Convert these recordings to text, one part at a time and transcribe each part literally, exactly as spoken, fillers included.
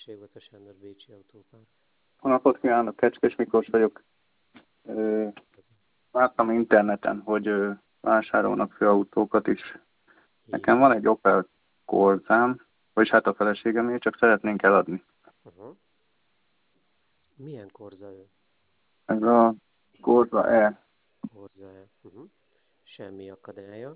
Szépség a Sándor Bécsi Autópár. Jó napot kívánok, Kecskés Miklós vagyok. Ö, láttam interneten, hogy ö, vásárolnak főautókat is. Nekem van egy Opel Corzám, vagyis hát a feleségemé, csak szeretnénk eladni. Uh-huh. Milyen Corza ő? Ez a Corza E. Corza E. Uh-huh. Semmi akadálya.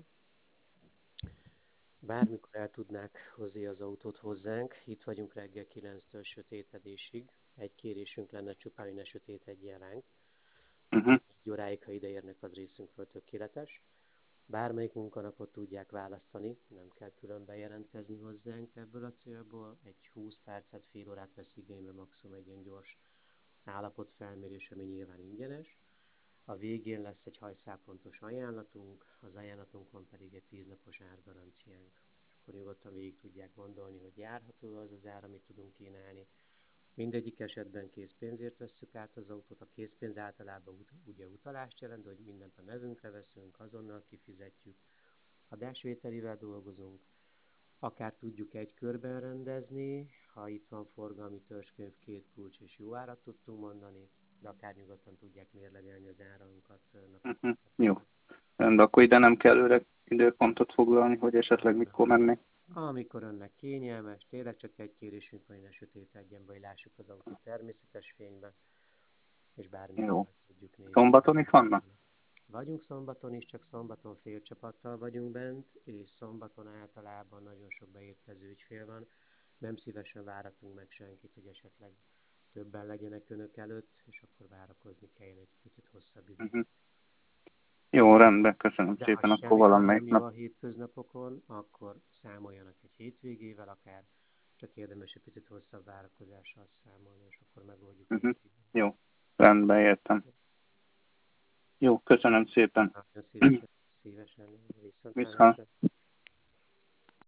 Bármikor el tudnák hozni az autót hozzánk, itt vagyunk reggel kilenctől sötétedésig. Egy kérésünk lenne csupán, hogy ne sötétedjen ránk. Uh-huh. Egy óráig, ha ideérnek, az részünkről tökéletes. Bármelyik munkanapot tudják választani, nem kell külön bejelentkezni hozzánk ebből a célból. Egy húsz percet, fél órát vesz igénybe maximum egy ilyen gyors állapotfelmérés, ami nyilván ingyenes. A végén lesz egy hajszálpontos ajánlatunk, az ajánlatunkon pedig egy tíz napos árgaranciánk. Akkor nyugodtan végig tudják gondolni, hogy járható az az ár, amit tudunk kínálni. Mindegyik esetben készpénzért vesszük át az autót. A készpénz általában ut- ugye utalást jelent, hogy mindent a nevünkre veszünk, azonnal kifizetjük. Adásvételivel dolgozunk, akár tudjuk egy körben rendezni, ha itt van forgalmi törzskönyv, két kulcs és jó árat tudtunk mondani, de akár nyugodtan tudják mérlegelni az áraunkat napok. Uh-huh. Jó. De akkor ide nem kell őre időpontot foglalni, hogy esetleg mikor mennek. Amikor önnek kényelmes, tényleg csak egy kérésünk van, hogy ne sötétedjen, vagy lássuk az autót természetes fényben, és bármikor meg tudjuk nézni. Szombaton is vannak? Vagyunk szombaton is, csak szombaton fél csapattal vagyunk bent, és szombaton általában nagyon sok beérkező ügyfél van. Nem szívesen váratunk meg senkit, hogy esetleg többen legyenek önök előtt, és akkor várakozni kelljen egy picit hosszabb időt. Uh-huh. Jó, rendben, köszönöm De szépen, ha akkor semmit nem valamelyik jó nap. a hétköznapokon, akkor számoljanak egy hétvégével akár, csak érdemes egy picit hosszabb várakozással számolni, és akkor megoldjuk. Uh-huh. Jó, rendben, értem. Jó, köszönöm szépen. Nagyon szívesen, szívesen viszontlátásra.